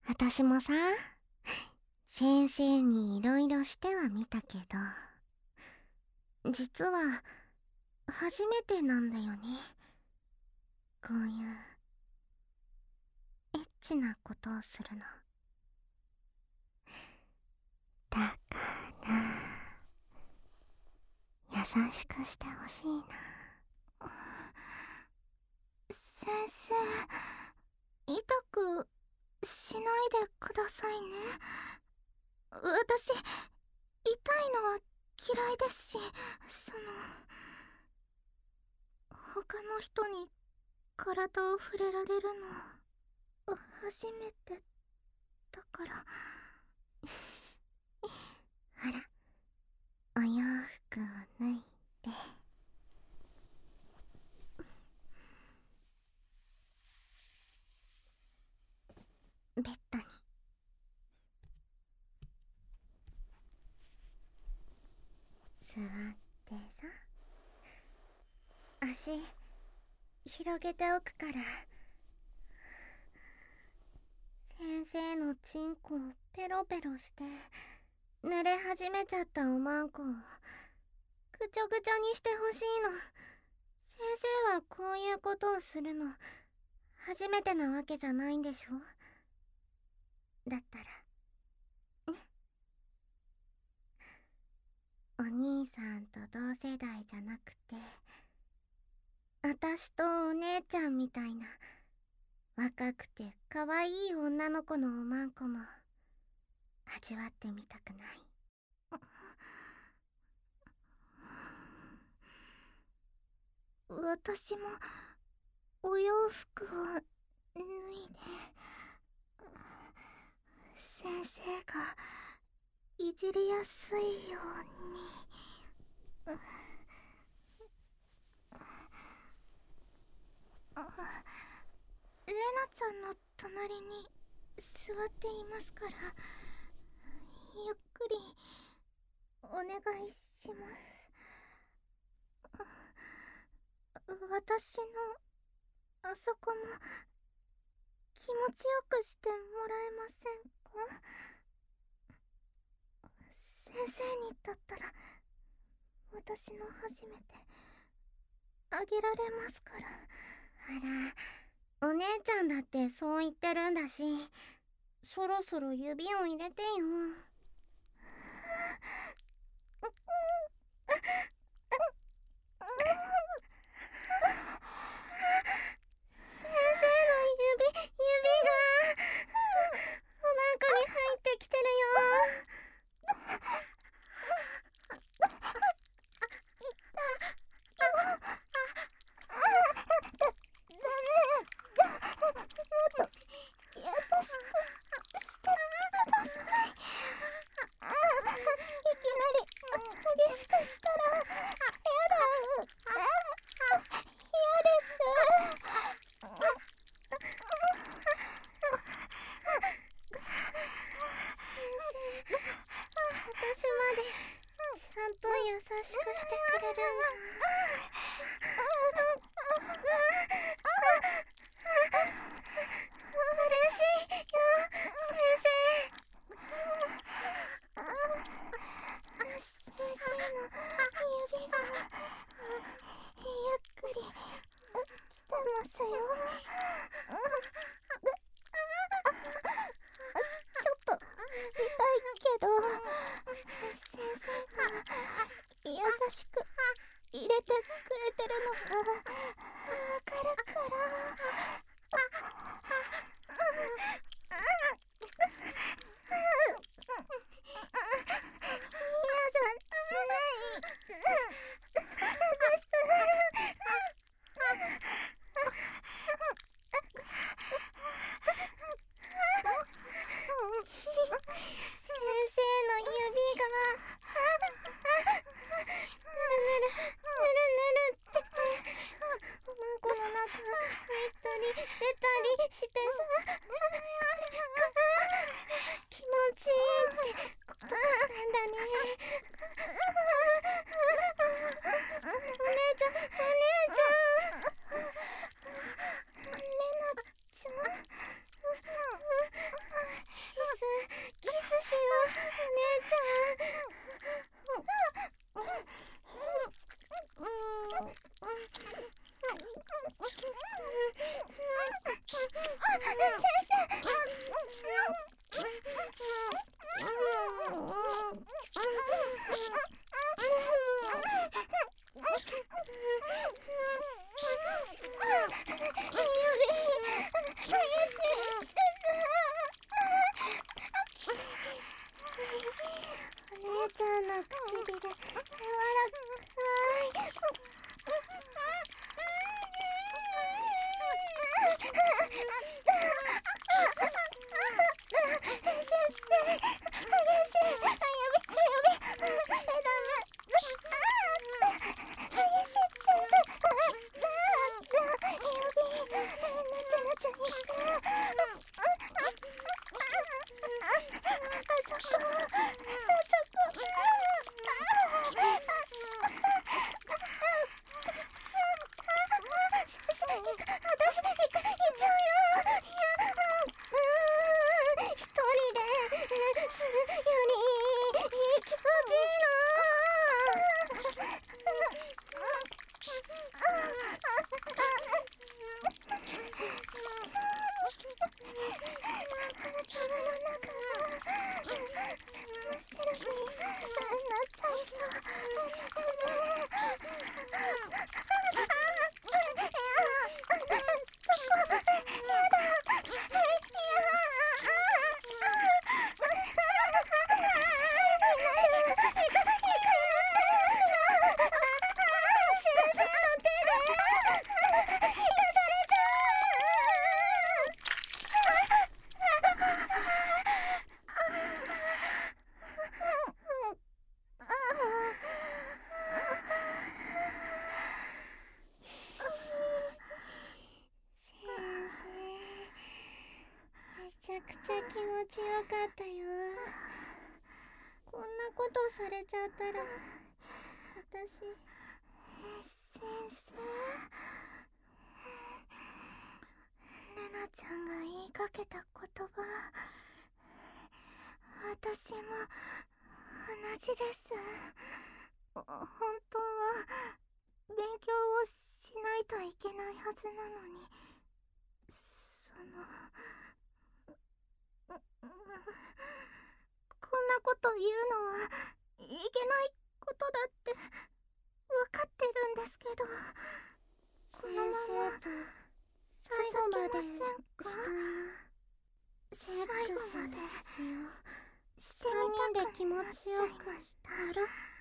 私もさ、先生にいろいろしてはみたけど、実は初めてなんだよね。こういうエッチなことをするの。だから優しくしてほしいな。 先生、痛くしないでくださいね。私、痛いのは嫌いですし、他の人に体を触れられるの初めてだから。 ほら、お洋服を脱いで。ベッドに座ってさ、足広げておくから。先生のチンコをペロペロして濡れ始めちゃったおまんこをぐちょぐちょにしてほしいの。先生はこういうことをするの初めてなわけじゃないんでしょ。だったらね。お兄さんと同世代じゃなくて、私とお姉ちゃんみたいな若くて可愛い女の子のおまんこも味わってみたくない？ 私もお洋服を脱いで、先生がいじりやすいように。レナちゃんの隣に座っていますから、ゆっくりお願いします。私のあそこも気持ちよくしてもらえませんか？先生にだったら私の初めてあげられますから。 あら、お姉ちゃんだってそう言ってるんだし、そろそろ指を入れてよ。先生の指がおまんこに入ってきてるよ。 もっと優しくしてください。いきなり激しくしたらやだ。 ちゃくちゃ気持ちよかったよ。こんなことされちゃったら私。 先生、レナちゃんが言いかけた言葉、私も同じです。本当は勉強をしないといけないはずなのに、こんなこと言うのはいけないことだって分かってるんですけど、このまま先生と最後まで最後までセックスしよう。 してみたくなっちゃいました。 3人で気持ちよくやろ。